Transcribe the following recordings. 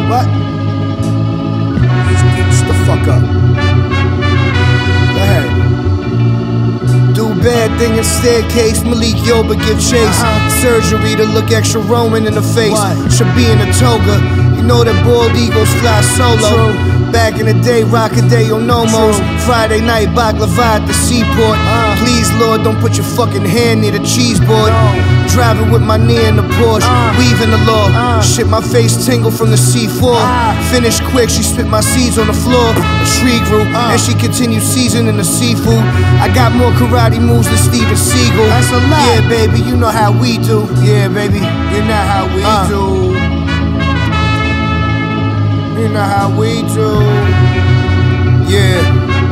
What? Shut the fuck up. Go ahead. Do bad thing in staircase, Malik Yoba give chase. Surgery to look extra Roman in the face. Should be in a toga. You know that bald eagles fly solo. Back in the day, Rockadeo Nomos. Friday night, baklava at the seaport. Please, Lord, don't put your fucking hand near the cheese board. Driving with my knee in the Porsche, weaving the law. Shit, my face tingle from the C4. Finished quick, she spit my seeds on the floor. A tree grew, and she continued seasoning the seafood. I got more karate moves than Steven Seagal. That's a lot. Yeah, baby, you know how we do. Yeah, baby, you know how we do. You know how we do. Yeah.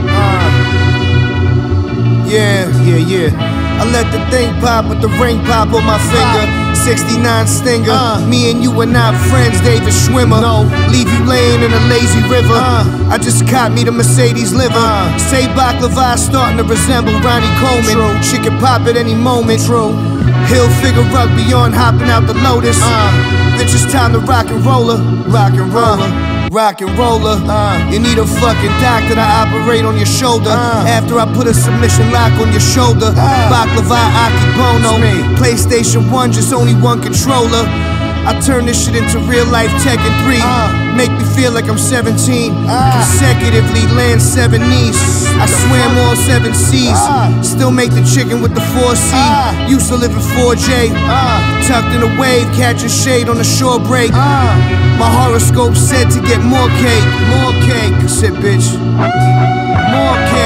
Yeah. I let the thing pop with the ring pop on my finger. 69 Stinger. Me and you are not friends, David Schwimmer. No. Leave you laying in a lazy river. I just caught me the Mercedes liver. Say baklava starting to resemble Ronnie Coleman. True. She can pop at any moment. True. Hill figure rugby on hopping out the Lotus. Bitch, it's time to rock and roller. Rock and roller. Rock and roller. You need a fucking doctor to operate on your shoulder. After I put a submission lock on your shoulder. Baklava Akibono. PlayStation 1, just only one controller. I turn this shit into real life Tekken 3. Make me feel like I'm 17. Consecutively land 7 knees. I swam all 7 seas. Still make the chicken with the 4C. Used to live in 4J. Tucked in a wave, catching shade on the shore break. My horoscope said to get more cake. More cake. Sit, bitch. More cake.